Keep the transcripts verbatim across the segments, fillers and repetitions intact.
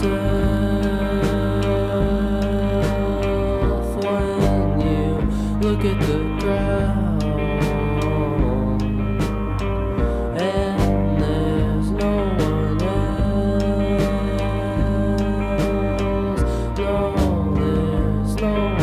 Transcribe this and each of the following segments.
when you look at the ground and there's no one else. No, there's no one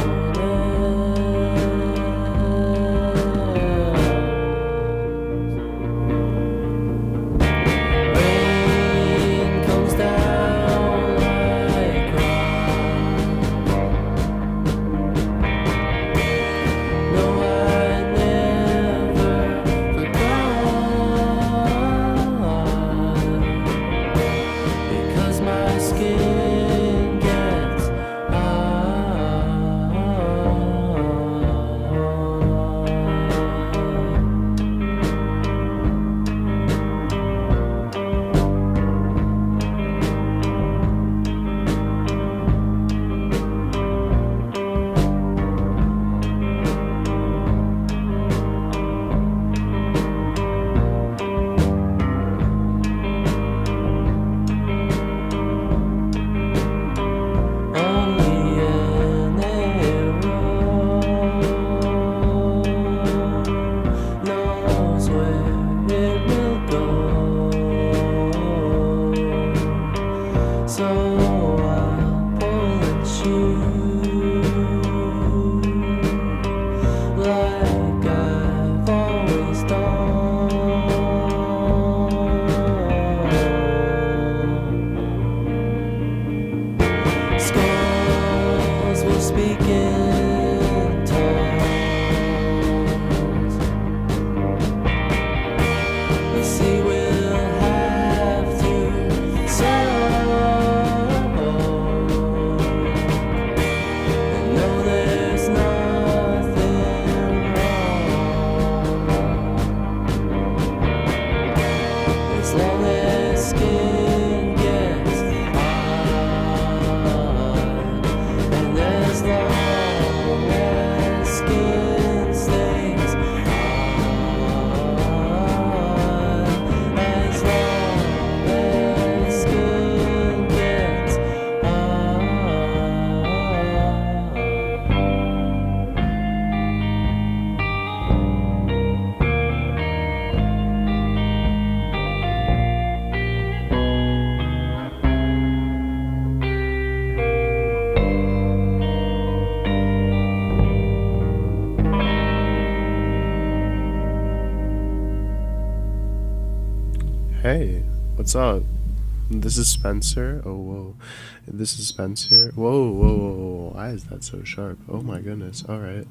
Hey, what's up? This is Spencer. Oh, whoa. This is Spencer. Whoa, whoa, whoa, whoa. Why is that so sharp? Oh my goodness. All right.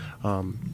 Um,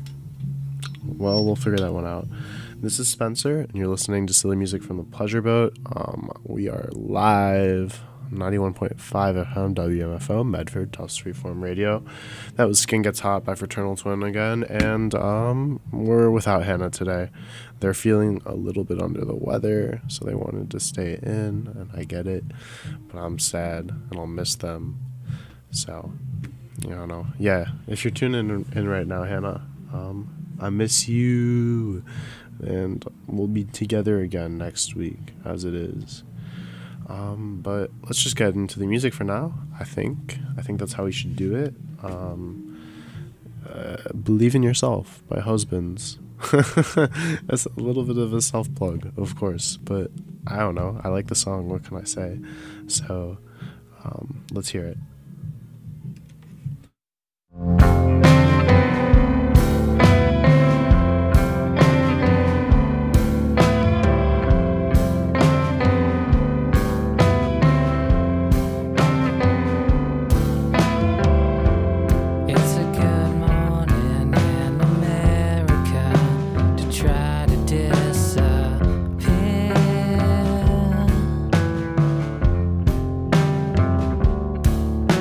well, we'll figure that one out. This is Spencer, and you're listening to Silly Music from the Pleasure Boat. Um, we are live, ninety-one point five F M, W M F O, Medford, Tufts Freeform Radio. That was Skin Gets Hot by Fraternal Twin again, and um, we're without Hannah today. They're feeling a little bit under the weather, so they wanted to stay in, and I get it, but I'm sad, and I'll miss them. So, I don't know. Yeah, if you're tuning in, in right now, Hannah, um, I miss you, and we'll be together again next week, as it is. Um, but let's just get into the music for now, I think. I think that's how we should do it. Um, uh, Believe in Yourself by Husbands. That's a little bit of a self-plug, of course, but I don't know. I like the song, what can I say? So, um, let's hear it. Disappear.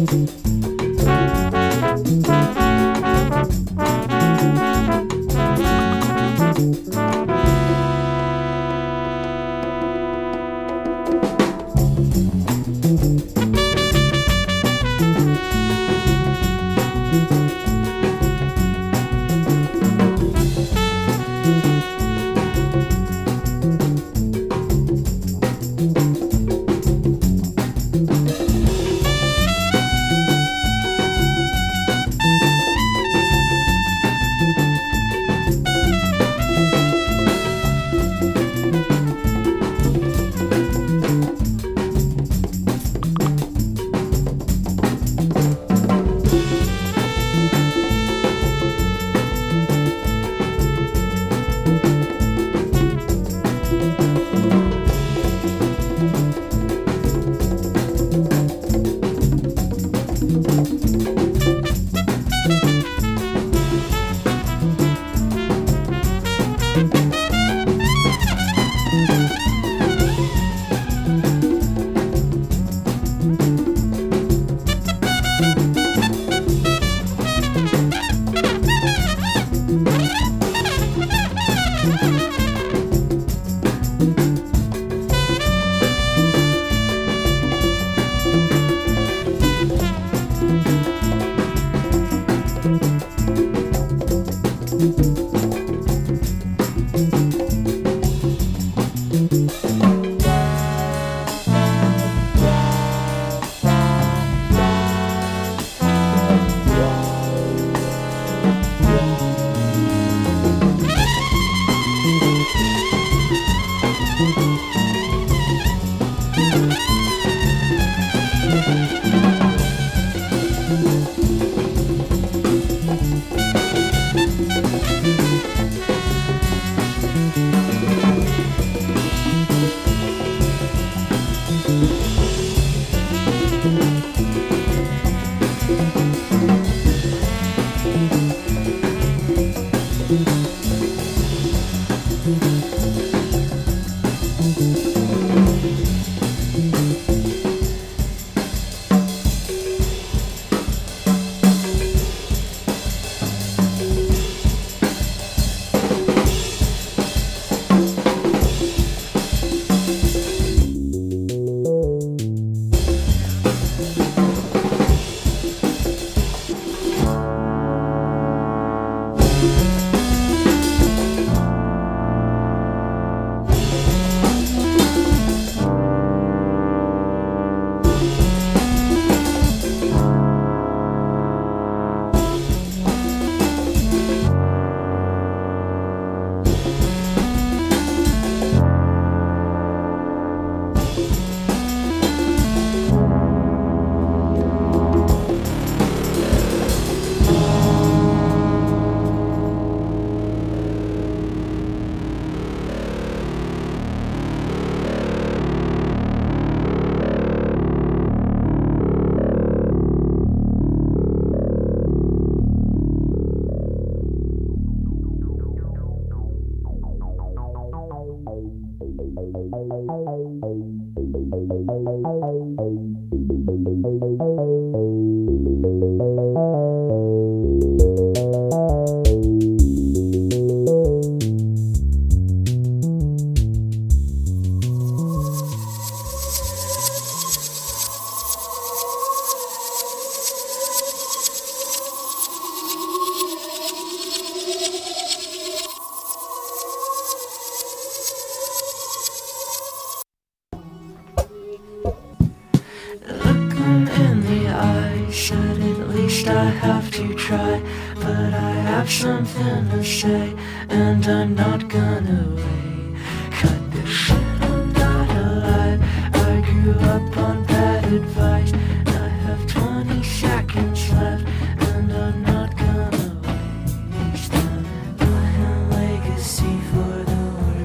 Look 'em in the eye, said at least I have to try. But I have something to say, and I'm not gonna wait. Cut this shit, I'm not alive. I grew up on bad advice. I have twenty seconds left, and I'm not gonna waste them. My legacy for the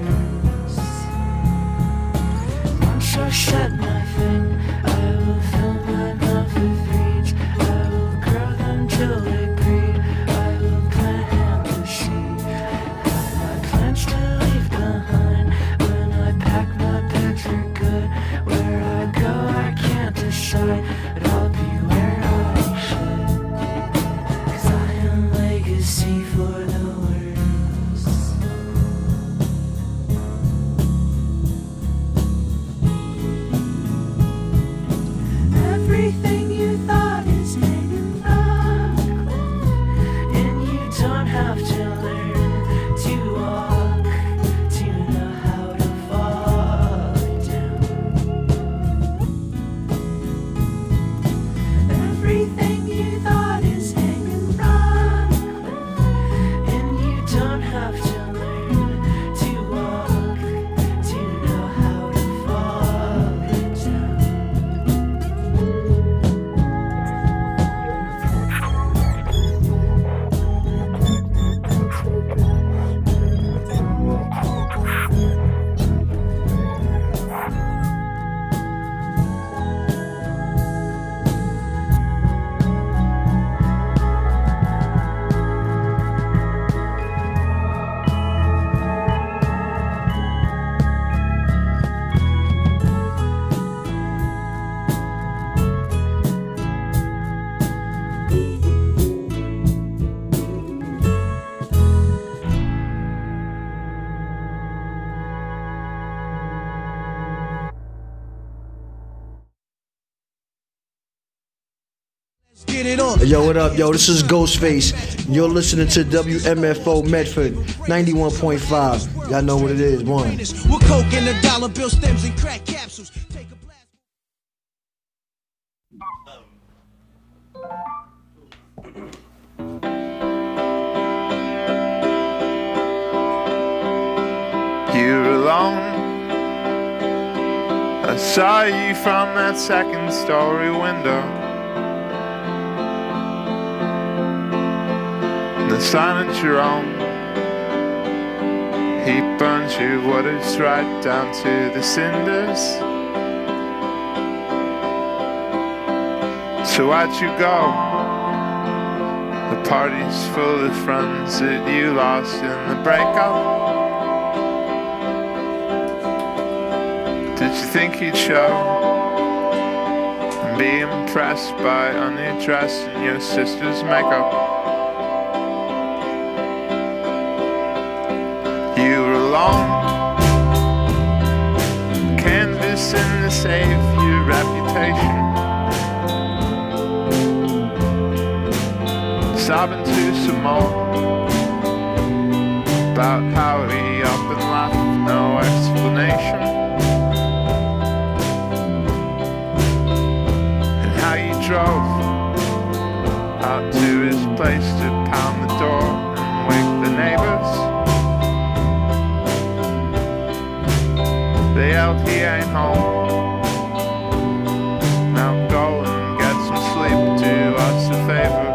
worst. Once I set my thing, I will fill my mouth with reeds. I will grow them till they breed. I will plant and to seed. Have my plans to leave behind when I pack my bags for good. Where I go, I can't decide, but I'll be where I Get it on. Yo, what up, yo? This is Ghostface. You're listening to W M F O Medford ninety-one point five. Y'all know what it is. One. With coke and the dollar bill stems and crack capsules. Take a blast. You're alone. I saw you from that second story window. The silence your own. He burns your waters right down to the cinders. So why'd you go? The party's full of friends that you lost in the breakup. Did you think he'd show and be impressed by a new dress and your sister's makeup? You were alone, canvassing to save your reputation, sobbing to some more about how he up and left, no explanation. How you drove out to his place to pound the door and wake the neighbors. They yelled he ain't home. Now go and get some sleep, do us a favor.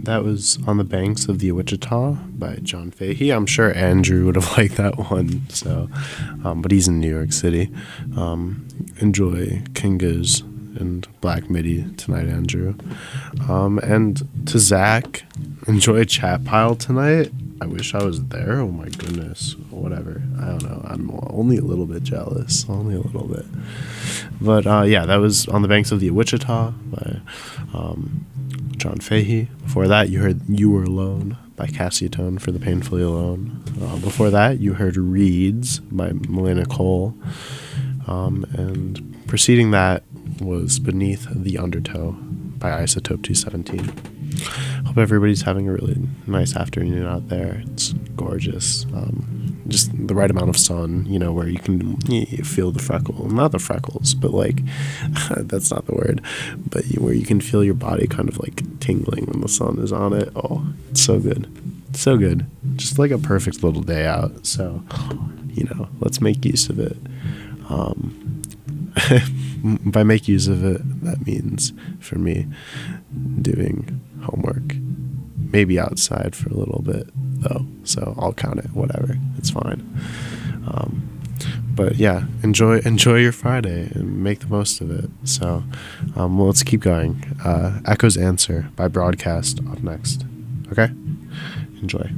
that was On the Banks of the Wichita by John Fahey. I'm sure Andrew would have liked that one. So, um, but he's in New York City. Um, enjoy Kingas and Black Midi tonight, Andrew. Um, and to Zach, enjoy Chat Pile tonight. I wish I was there. Oh my goodness. Whatever. I don't know. I'm only a little bit jealous. Only a little bit. But uh, yeah, that was On the Banks of the Wichita by um, John Fahey. Before that, you heard You Were Alone by Cassie Tone for The Painfully Alone. Uh, before that, you heard Reeds by Melina Cole. Um, and preceding that was Beneath the Undertow by Isotope two seventeen. Hope everybody's having a really nice afternoon out there. It's gorgeous. Um, just the right amount of sun, you know, where you can you feel the freckle. Not the freckles, but like, that's not the word. But where you can feel your body kind of like tingling when the sun is on it. Oh, it's so good. It's so good. Just like a perfect little day out. So, you know, let's make use of it. Um, by make use of it, that means for me doing homework, maybe outside for a little bit though, so I'll count it, whatever, it's fine. Um, but yeah, enjoy enjoy your Friday and make the most of it. So um, well, let's keep going. uh, Echo's Answer by Broadcast up next. Okay, enjoy.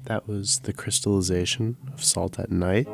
that was The Crystallization of Salt at Night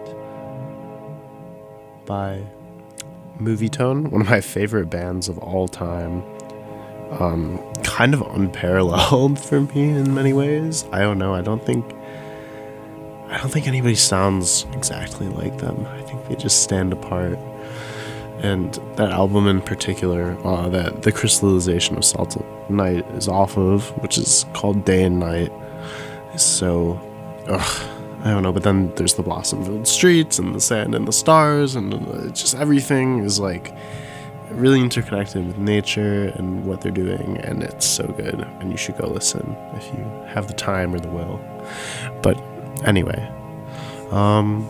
by Movietone, one of my favorite bands of all time. Um, kind of unparalleled for me in many ways. I don't know. I don't think I don't think anybody sounds exactly like them. I think they just stand apart. And that album in particular, uh, that The Crystallization of Salt at Night is off of, which is called Day and Night, is so, ugh, I don't know. But then there's the blossom-filled streets and the sand and the stars, and uh, just everything is like really interconnected with nature and what they're doing, and it's so good. And you should go listen if you have the time or the will. But anyway, um.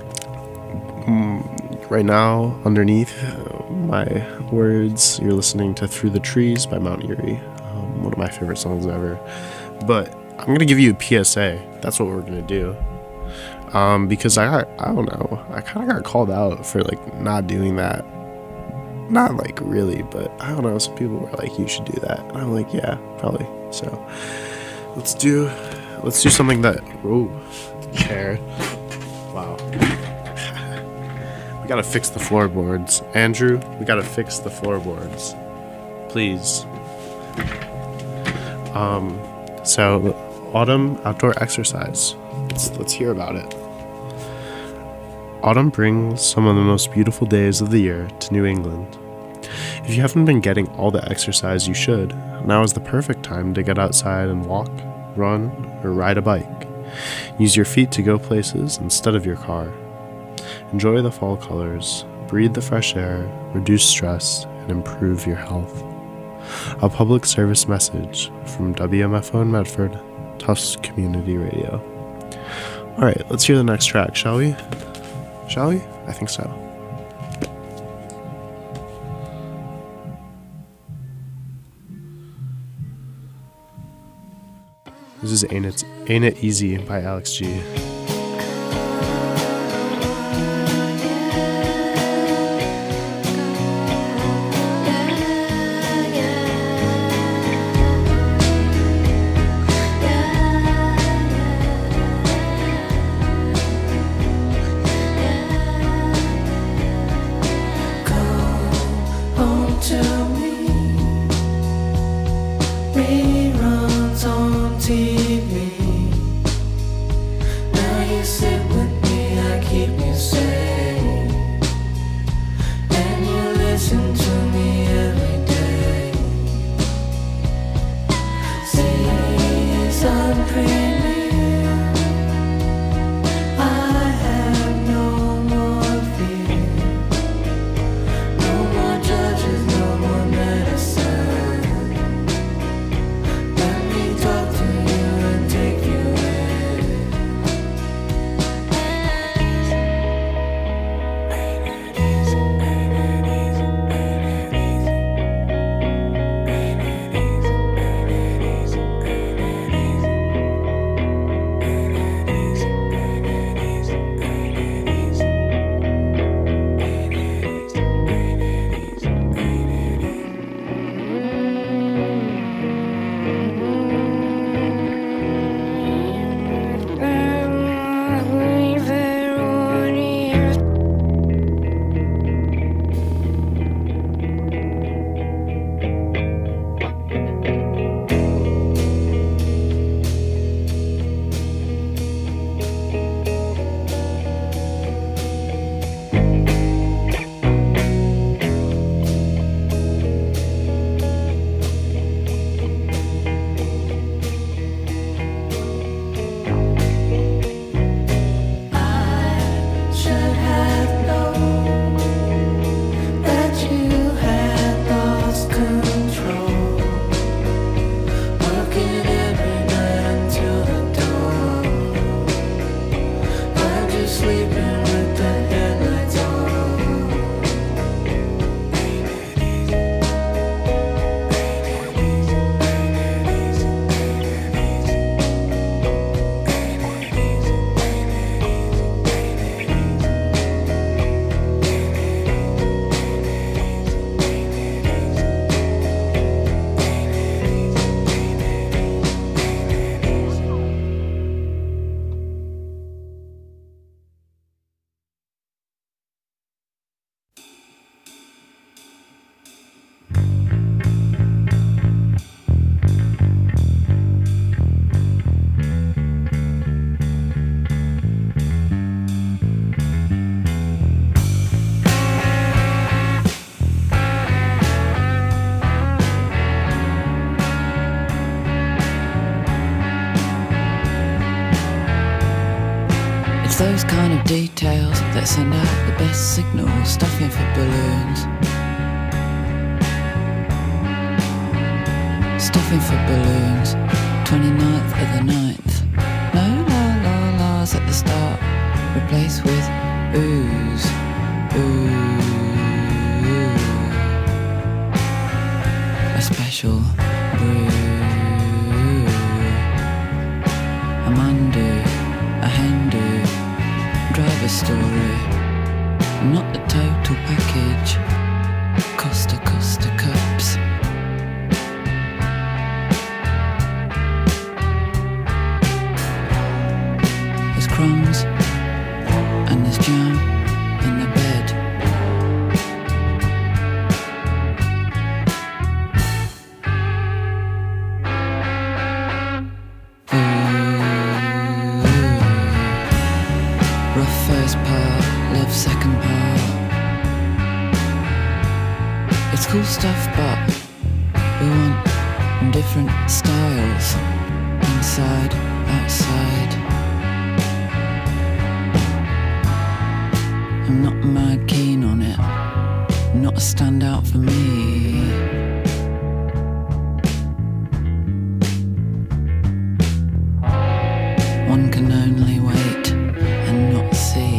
right now, underneath my words, you're listening to Through the Trees by Mount Eerie, um, one of my favorite songs ever. But I'm going to give you a P S A. That's what we're going to do. Um, because I got, I don't know, I kind of got called out for, like, not doing that. Not, like, really, but I don't know, some people were like, you should do that. And I'm like, yeah, probably. So, let's do, let's do something that, oh, chair. Wow. We gotta fix the floorboards. Andrew, we gotta fix the floorboards. Please. Um, so, autumn outdoor exercise. Let's, let's hear about it. Autumn brings some of the most beautiful days of the year to New England. If you haven't been getting all the exercise you should, now is the perfect time to get outside and walk, run, or ride a bike. Use your feet to go places instead of your car. Enjoy the fall colors, breathe the fresh air, reduce stress, and improve your health. A public service message from W M F O in Medford, Tufts Community Radio. Alright, let's hear the next track, shall we? Shall we? I think so. This is Ain't It, Ain't It Easy by Alex G. those kind of details that send out the best signals, stuffing for balloons. Stuffing for balloons, twenty-ninth of the ninth. No la la la's at the start, replaced with oohs, ooh. A special brew, a mandu, a Hindu, driver story, not the total package. Costa Costa cups. There's crumbs and there's jam in the bed. Rough first part, love second part. It's cool stuff, but we want different styles. Inside, outside. I'm not mad keen on it, not a standout for me. One can only wait and not see.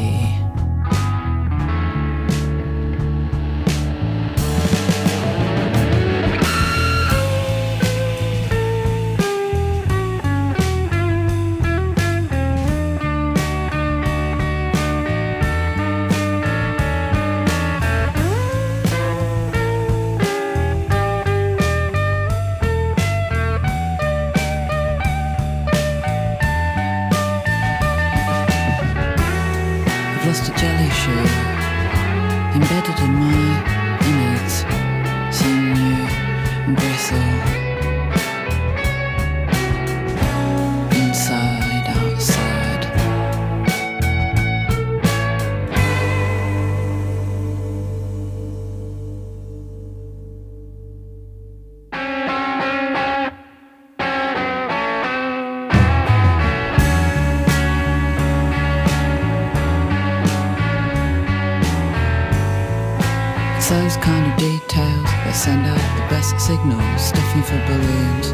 Lost a jelly shoe embedded in my innards, sinew and bristle. Inside, outside. It's those kind of details that send out the best signals, stuffing for balloons.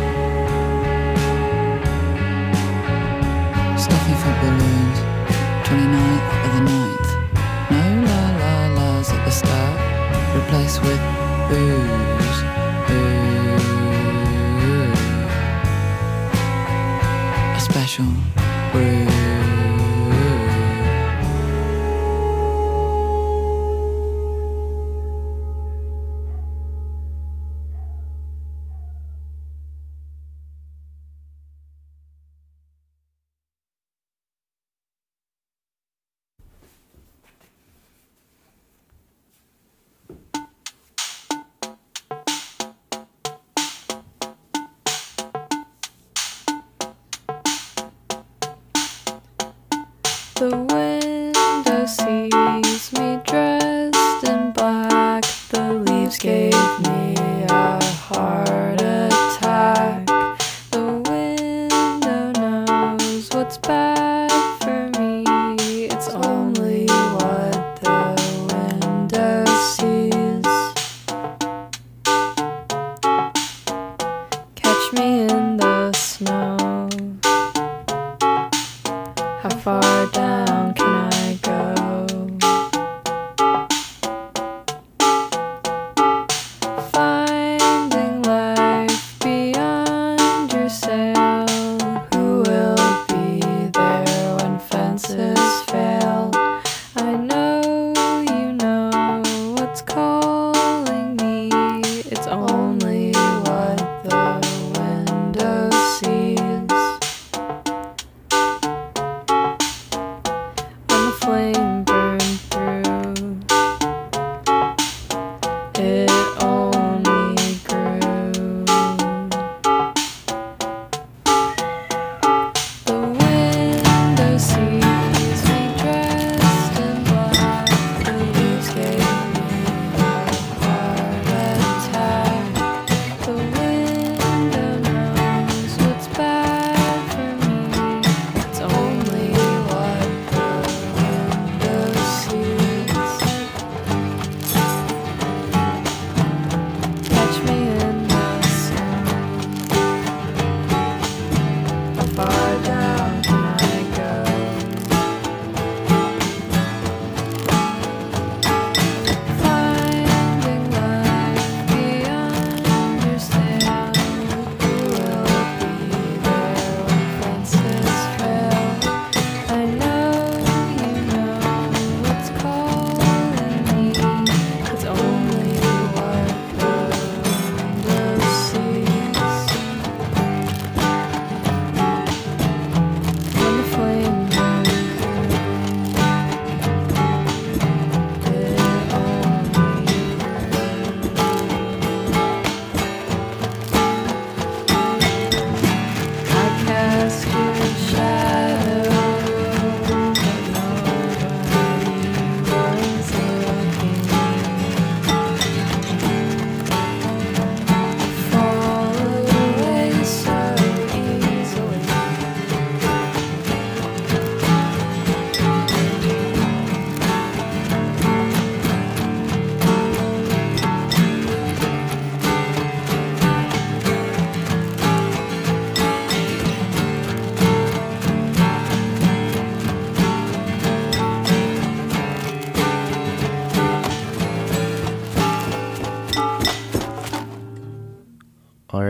Stuffing for balloons, twenty-ninth of the ninth. No la la la's at the start, replaced with booze, ooh. A special brew. The window sees me dressed in black. The leaves gave me a heart attack. The window knows what's bad for me. It's only what the window sees. Catch me in the snow. How far down can I go? Finding life beyond your sail. Who will be there when fences fail? I know you know what's calling me. It's only what the window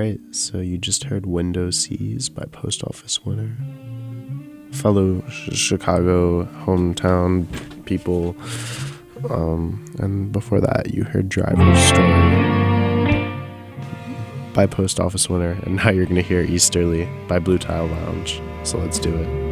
Alright, so you just heard Window Seas by Post Office Winner. Fellow sh- Chicago hometown people. Um, and before that, you heard Driver's Story by Post Office Winner. And now you're going to hear Easterly by Blue Tile Lounge. So let's do it.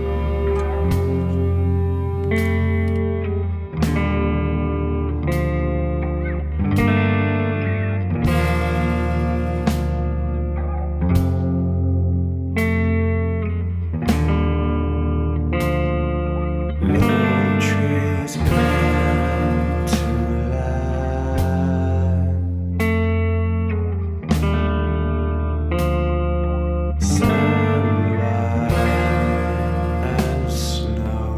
Snow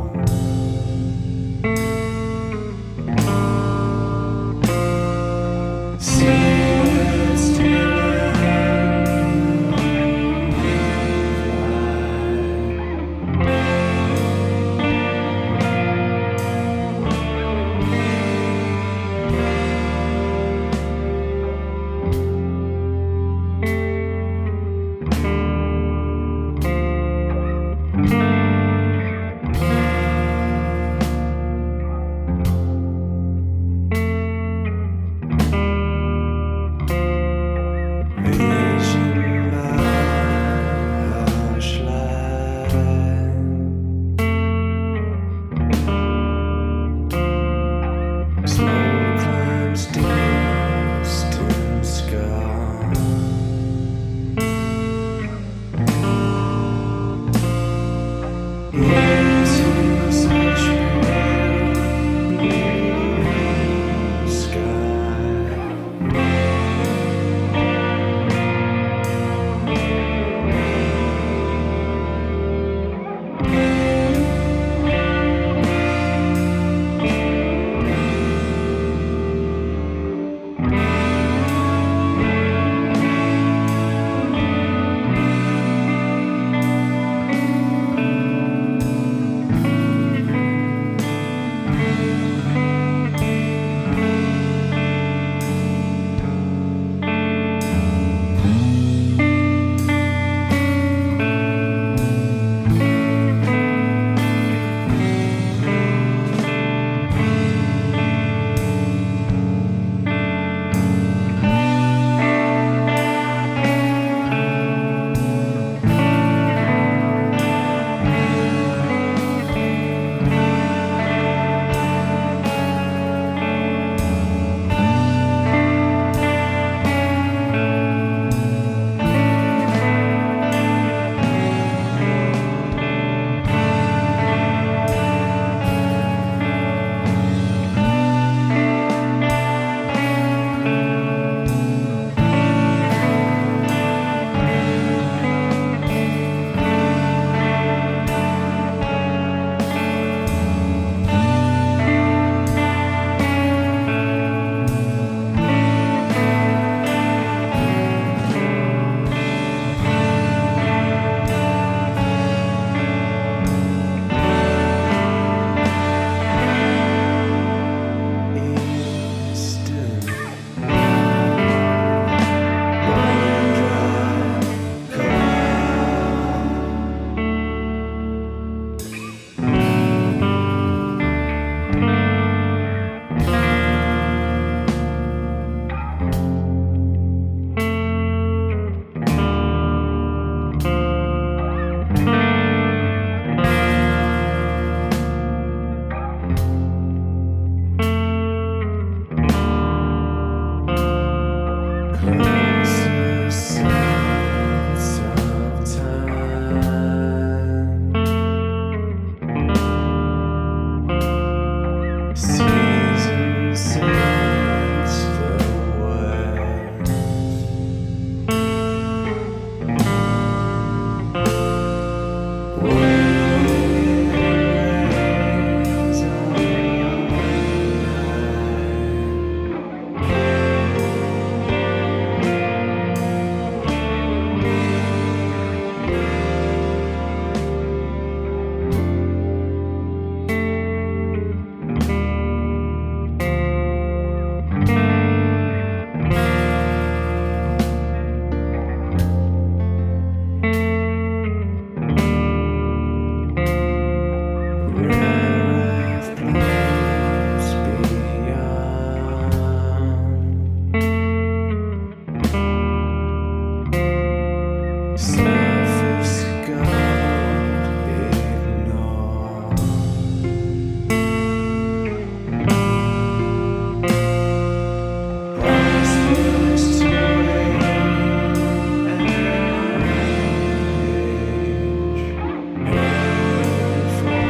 Surface gold ignore. Prosperous toy and age. Headed for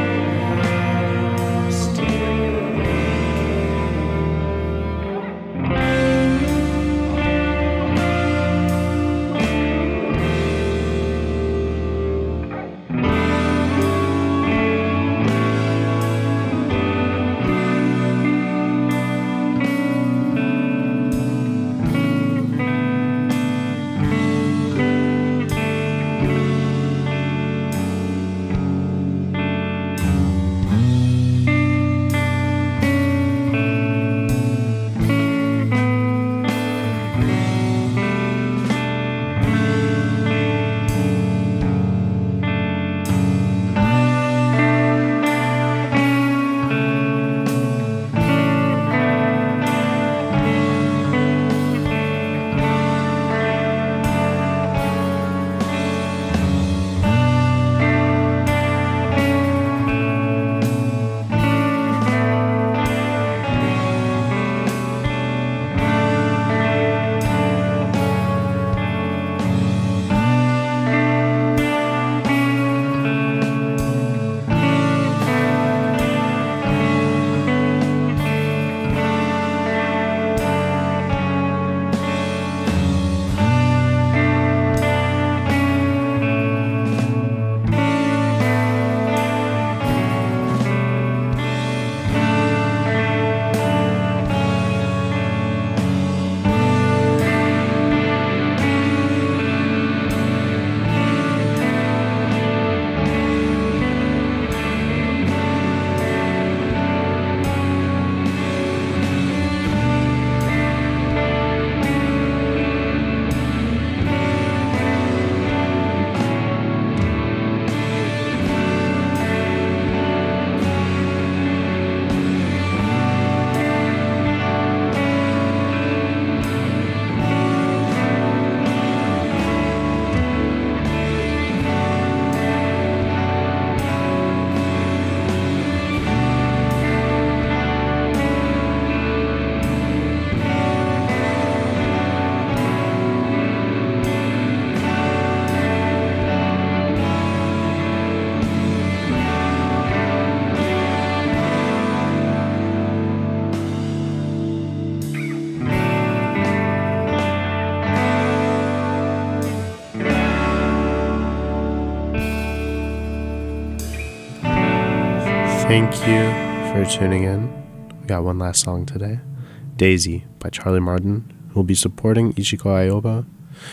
Thank you for tuning in. We got one last song today. Daisy by Charlie Martin, who will be supporting Ichiko Aoba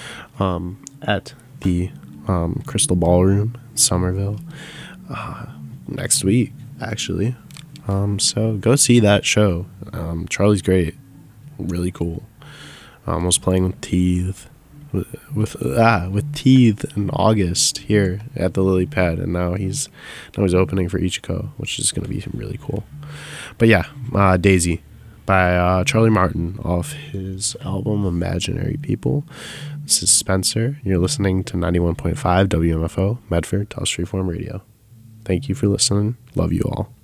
um, at the um, Crystal Ballroom in Somerville uh, next week, actually. Um, so go see that show. Um, Charlie's great. Really cool. Um, was playing with Teeth. With, with ah with Teeth in August here at the Lily Pad, and now he's now he's opening for Ichiko, which is going to be really cool. But yeah, uh, Daisy by uh, Charlie Martin off his album Imaginary People. This is Spencer. You're listening to ninety-one point five W M F O Medford Telstra Freeform Radio. Thank you for listening. Love you all.